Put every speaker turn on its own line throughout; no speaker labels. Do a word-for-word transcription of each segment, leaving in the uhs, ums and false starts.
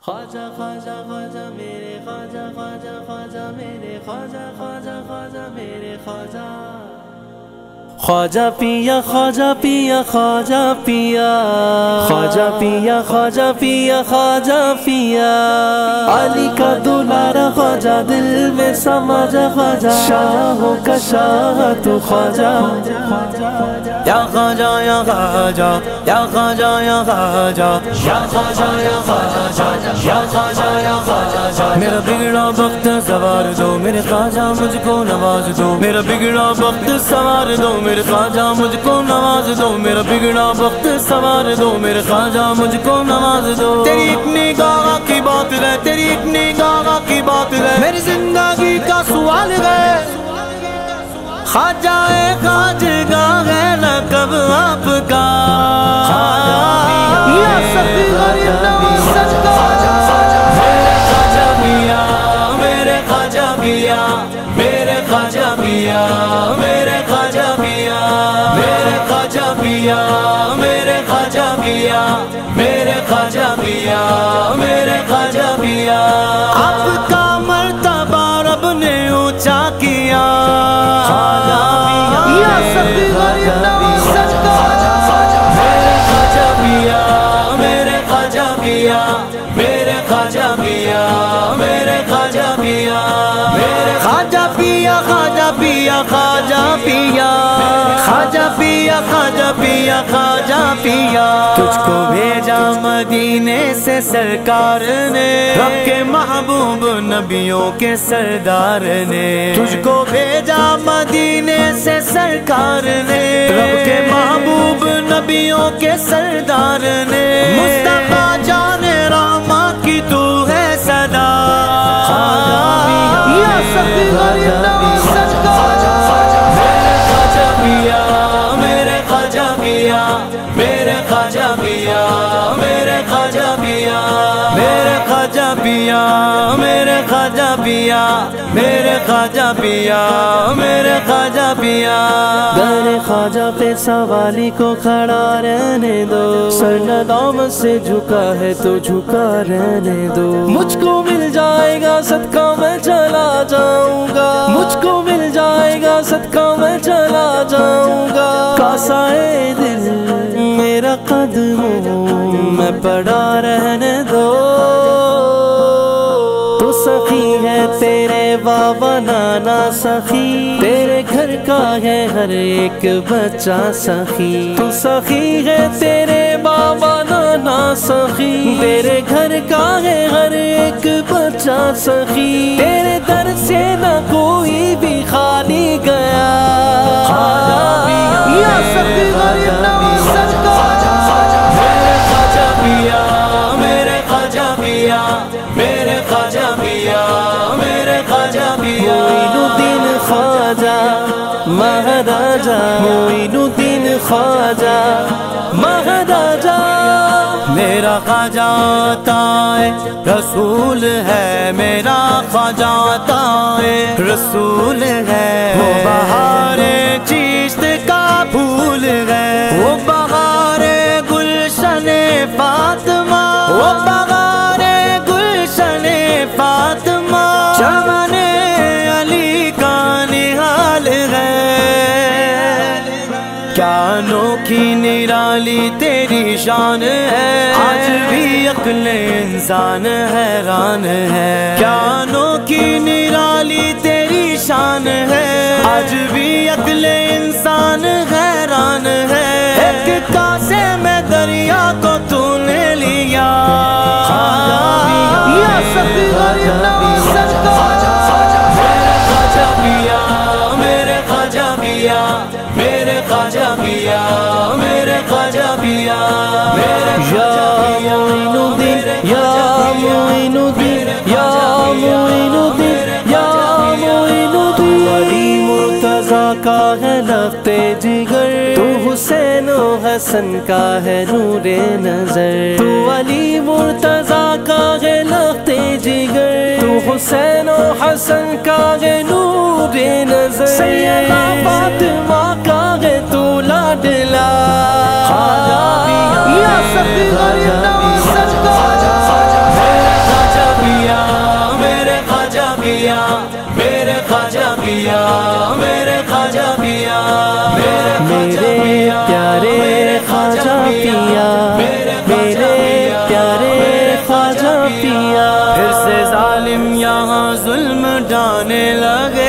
خواجہ خواجہ خواجہ میرے خواجہ خواجہ خواجہ میرے خواجہ خواجہ خواجہ میرے خواجہ خواجہ پیا خواجہ پیا خواجہ پیا خواجہ پیا خواجہ پیا خواجہ پیا علی کا دلارا خواجہ دل میں سما جا خواجہ شاہوں کا شاہ تو خواجہ یا خواجہ یا خواجہ یا خواجہ یا خواجہ یا خواجہ یا خواجہ یا خواجہ یا خواجہ میرا بگڑا وقت سوار دو میرے خواجہ مجھ کو نواز دو میرا بگڑا وقت سوار دو میرے خواجہ مجھ کو نواز دو میرا بگڑا وقت سوار دو میرے خواجہ مجھ کو نواز دو تیری اتنی گاہ کی بات ہے تیری اتنی گاہ کی بات ہے میری زندگی کا سوال ہے خواجہ خواجگاہ ہے لقب آپ کا یا سفی غریب نواز میرے خواجہ پیا میرے خواجہ پیا میرے خواجہ پیا میرے خواجہ پیا میرے خواجہ پیا میرے خواجہ پیا میرے خواجہ پیا میرے خواجہ پیا آپ کا مرتبہ رب نے اونچا کیا یا سفی غریب نواز میرے خواجہ پیا میرے خواجہ پیا میرے خواجہ پیا میرے خواجہ پیا میرے خواجہ پیا خواجہ پیا خواجہ پیا خواجہ پیا خواجہ پیا خواجہ پیا تجھ کو بھیجا مدینے سے سرکار نے رب کے محبوب نبیوں کے سردار نے تجھ کو بھیجا مدینے سے سرکار نے رب کے محبوب نبیوں کے سردار نے مصطفیٰ جان رحمت کی تو ہے صدا یا سفی غریب نواز میرے خواجہ پیا میرے خواجہ پیا میرے خواجہ پیا میرے خواجہ پیا میرے خواجہ پیا میرے خواجہ پیا میرے خواجہ پیا میرے خواجہ پیا میرے خواجہ پہ سوالی کو کھڑا رہنے دو سر ندامت سے جھکا ہے تو جھکا رہنے دو مجھ کو مل جائے گا صدقہ میں چلا جاؤں گا مجھ کو مل جائے گا صدقہ میں چلا جاؤں گا کاسائے دل میرا قدموں میں پڑا رہنے دو تو سخی ہے تیرے بابا نانا سخی تیرے گھر کا ہے ہر ایک بچہ سخی تو سخی ہے تیرے بابا نانا سخی تیرے گھر کا ہے ہر ایک بچہ سخی تیرے در سے نہ کوئی بھی خالی گیا یا سفی غریب نواز میرے خواجہ پیا میرے خواجہ پیا میرے خواجہ پیا میرے خواجہ پیا معین الدین خواجہ مہاراجا معین الدین خواجہ مہاراجا میرا خواجہ عطائے رسول ہے میرا خواجہ عطائے رسول ہے وہ بہار چیشت کا پھول ہے وہ بہار گلشن فاطمہ وہ بہار گلشن فاطمہ چمن علی کا نہال ہے کیا انوکھی نرالی تیری شان ہے آج بھی عقل انسان حیران ہے کیا انوکھی نرالی تیری شان ہے آج بھی عقل انسان حیران ہے ایک کاسے میں دریا کو تو نے لیا یا سفی غریب نواز میرے خواجہ پیا میرے خواجہ پیا میرے خواجہ پیا میرے خواجہ پیا میرے یا معین الدین یا معین الدین یا معین الدین یا معین الدین علی مرتضیٰ کا ہے لفظ جگر تو حسین و حسن کا ہے نور نظر تو علی مرتضیٰ کا ہے لفظ جگر تو حسین و حسن کا ہے نور نظر سیدہ فاطمہ کا ہے تو لاڈلا یا سفی غریب نواز میرے سمانے لگے،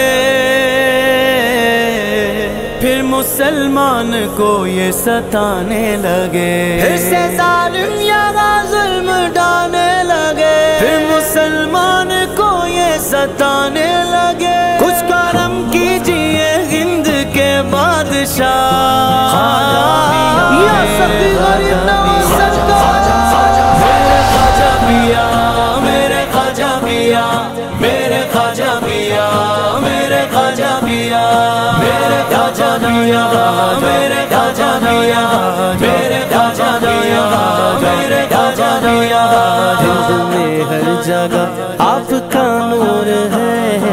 پھر مسلمان کو یہ ستانے لگے، پھر سے ظالم یہاں ظلم ڈھانے لگے، پھر مسلمان کو یہ ستانے لگے۔ کچھ کرم کیجئے ہند کے بادشاہ، یا سخی غریب نواز سرکار، میرے خواجہ پیا، میرے خواجہ پیا، میرے خواجہ پیا، میرے خواجہ پیا، میرے خواجہ پیا، میرے خواجہ پیا، میرے خواجہ پیا، میرے خواجہ پیا۔ ہند میں ہر جگہ آپ کا نور ہے،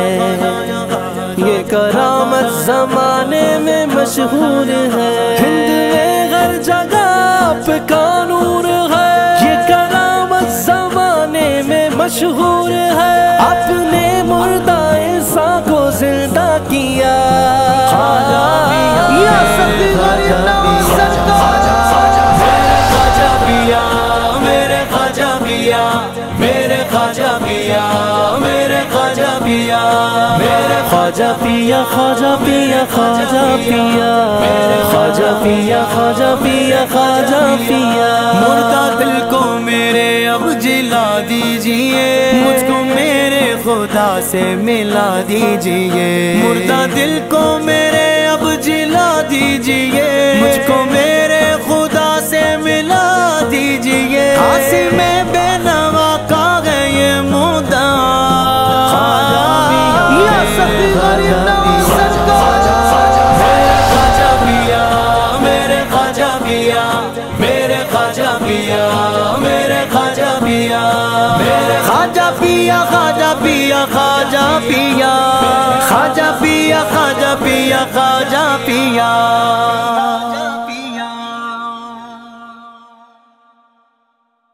یہ کرامت زمانے میں مشہور ہے۔ ہند میں ہر جگہ آپ کا نور ہے، یہ کرامت زمانے میں مشہور ہے۔ اپنے مردہ انسان کو زندہ کیا، یا سخی غریب نواز سرکار، میرے خواجہ پیا، میرے خواجہ پیا، میرے خواجہ پیا، میرے خواجہ پیا، میرے خواجہ پیا، خواجہ پیا، خواجہ پیا، خواجہ پیا، خواجہ پیا، خواجہ پیا۔ مردہ دل کو میرے اب جلا دیجئے، مجھ کو میرے خدا سے ملا دیجئے، مردہ دل کو میرے اب جلا دیجئے، مجھ کو میرے خدا سے ملا دیجئے۔ قاسم بے نوا کا ہے یہ مدعا، یا سخی غریب نواز سرکار، میرے خواجہ پیا، میرے خواجہ پیا، میرے خواجہ پیا، میرے خواجہ پیا، میرے خواجہ پیا، خواجہ پیا، خواجہ پیا، خواجہ پیا، خواجہ پیا، خواجہ پیا۔